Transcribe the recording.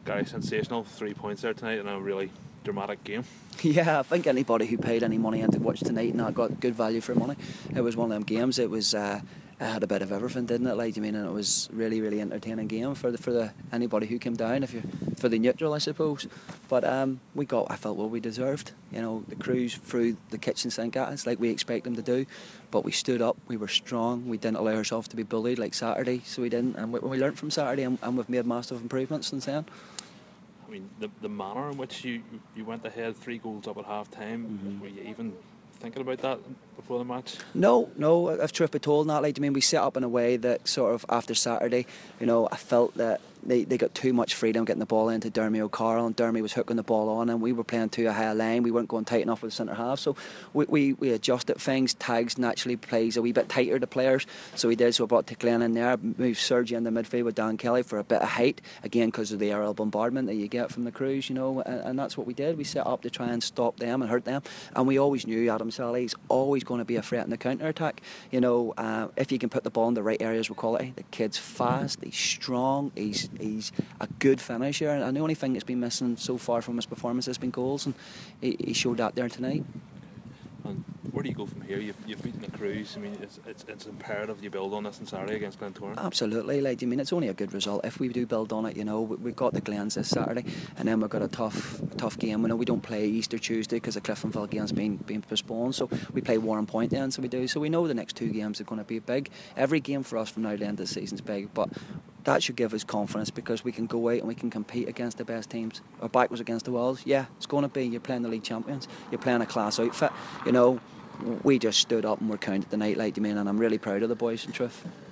Gary, sensational 3 points there tonight in a really dramatic game. Yeah, I think anybody who paid any money in to watch tonight and got good value for money. It was one of them games. It was it had a bit of everything, didn't it? Like, you mean, and it was really, really entertaining game for the anybody who came down, for the neutral, I suppose. But I felt what we deserved. You know, the Crews threw the kitchen sink at us like we expect them to do, but we stood up. We were strong. We didn't allow ourselves to be bullied like Saturday, so we didn't. And we learnt from Saturday, and we've made massive improvements since then. I mean, the manner in which you went ahead, 3 goals up at half time, were you even thinking about that before the match? No, if truth be told, not like, I mean, we set up in a way that sort of after Saturday, you know, I felt that they got too much freedom getting the ball into Dermy O'Carroll, and Dermy was hooking the ball on, and we were playing too a high line. We weren't going tight enough with the centre half, so we adjusted things. Tags naturally plays a wee bit tighter to players, so we did. So I brought Glenn in there, moved Sergi in the midfield with Dan Kelly for a bit of height, again because of the aerial bombardment that you get from the Crews, you know, and that's what we did. We set up to try and stop them and hurt them, and we always knew Adam Sally's always going to be a threat in the counter attack. You know, if you can put the ball in the right areas with quality. The kid's fast, he's strong, he's a good finisher, and the only thing that's been missing so far from his performance has been goals, and he showed that there tonight. And where do you go from here? You've beaten the Crews. I mean, it's imperative you build on this on Saturday against Glentoran. Absolutely. Like, I mean, it's only a good result if we do build on it. You know, we've got the Glens this Saturday, and then we've got a tough game. You know, we don't play Easter Tuesday because the Cliftonville game's been postponed, so we play Warren Point then. So we do. So we know the next 2 games are going to be big. Every game for us from now to the end of the season's big, but that should give us confidence because we can go out and we can compete against the best teams. Our back was against the walls. Yeah, it's going to be. You're playing the league champions. You're playing a class outfit. You know, we just stood up and were counted tonight, like, you mean, and I'm really proud of the boys, in truth.